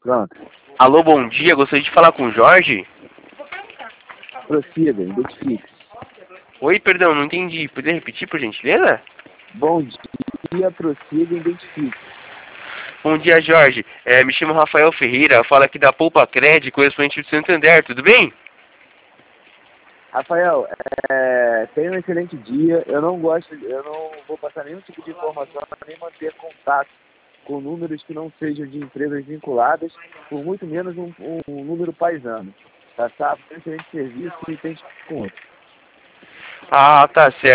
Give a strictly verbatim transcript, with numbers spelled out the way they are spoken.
Pronto. Alô, bom dia. Gostaria de falar com o Jorge? Prossiga, identifique. Oi, perdão, não entendi. Poderia repetir, por gentileza? Bom dia, prossiga, identifique. Bom dia, Jorge. É, me chamo Rafael Ferreira. Falo aqui da Poupa Cred, correspondente de Santander. Tudo bem? Rafael, é, tenha um excelente dia. Eu não gosto, eu não vou passar nenhum tipo de informação, nem manter contato com números que não sejam de empresas vinculadas, por muito menos um, um, um número paisano. Tá, tá? Um excelente serviço e tem com outro. Ah, tá certo.